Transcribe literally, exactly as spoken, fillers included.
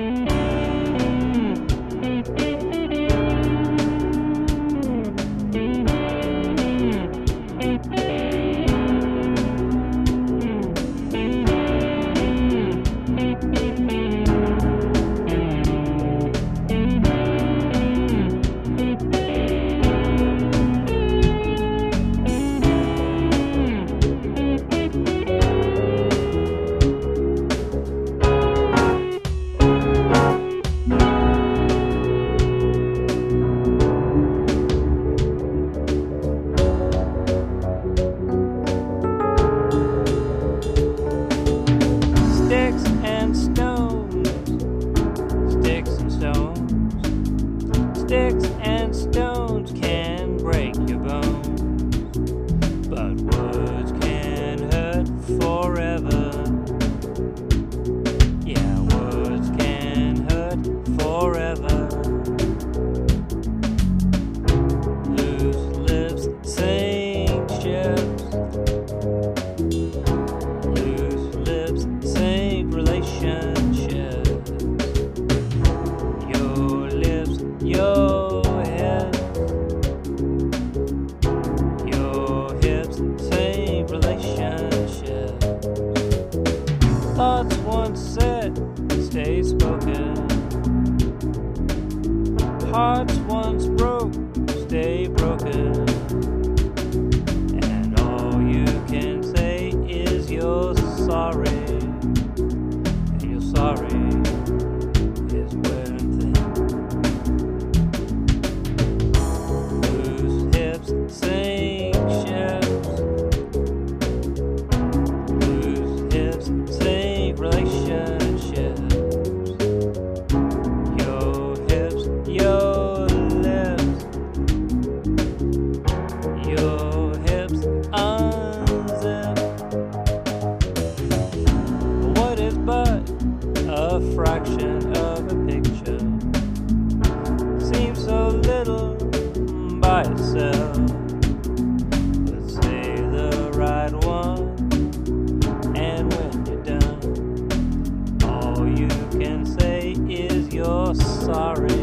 Sticks and stones, sticks and stones, sticks and stones can break your bones, but words can hurt forever. Yeah, words can hurt forever. Loose lips sink ships. Loose lips sink relationships. Your lips, your hips, your hips sink relationships. Thoughts once said stay spoken. Hearts once broke stay broken. And all you can say is you're sorry. And you're sorry is wearing thin. Loose hips sink ships. Loose hips sink relationships. Your hips, your lips, your hips unzip. What is but a fraction of a picture? Seems so little by itself. But say the right one, and when you're done, all you can say is you're sorry.